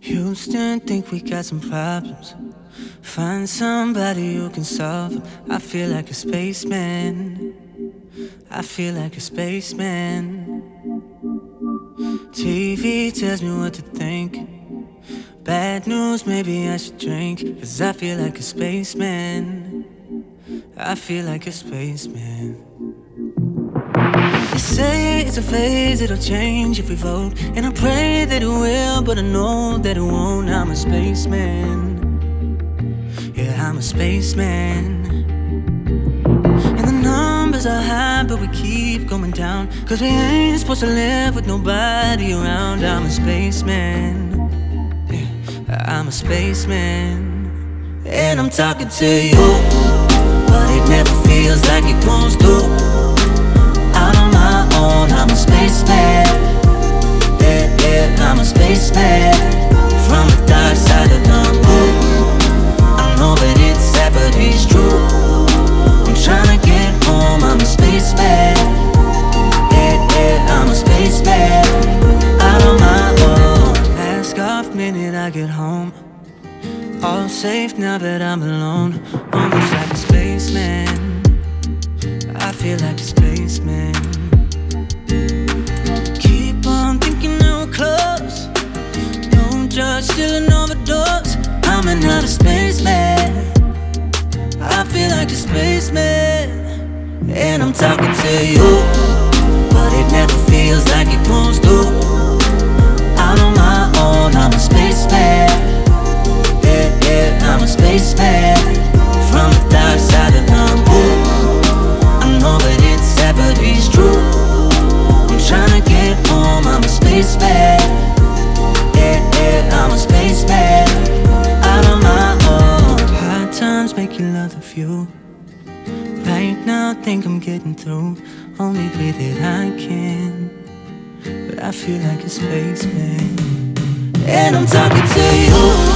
Houston, think we got some problems. Find somebody who can solve them. I feel like a spaceman. I feel like a spaceman. TV tells me what to think. Bad news, maybe I should drink. 'Cause I feel like a spaceman. I feel like a spaceman. They say it's a phase, it'll change if we vote. And I pray that it will, but I know that it won't. I'm a spaceman. Yeah, I'm a spaceman. And the numbers are high, but we keep going down. 'Cause we ain't supposed to live with nobody around. I'm a spaceman. Yeah, I'm a spaceman. And I'm talking to you, but it never feels like it goes through. Out on my own, I'm a spaceman. Yeah, yeah, I'm a spaceman. From the dark side of the moon. I know that it's sad, but it's true. I'm trying to get home, I'm a spaceman. Yeah, yeah, I'm a spaceman. Out on my own. Mask off minute I get home. All safe now that I'm alone. Almost like a spaceman. I feel like a spaceman. Keep on thinking that we're close. Don't judge, still an overdose. I'm an outer spaceman. I feel like a spaceman. And I'm talking to you, but it never feels like it goes through. Out on my own, I'm a spaceman. Yeah, yeah, I'm a spaceman. From the dark side of the moon. I know that it's sad, but it's true. I'm trying to get home, I'm a spaceman. Yeah, yeah, I'm a spaceman. Out on my own. Hard times make you love the view. Right now, think I'm getting through. Only way that I can. But I feel like a spaceman. And I'm talking to you.